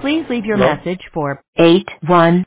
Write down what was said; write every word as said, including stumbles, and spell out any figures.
Please leave your Hello? message for eight one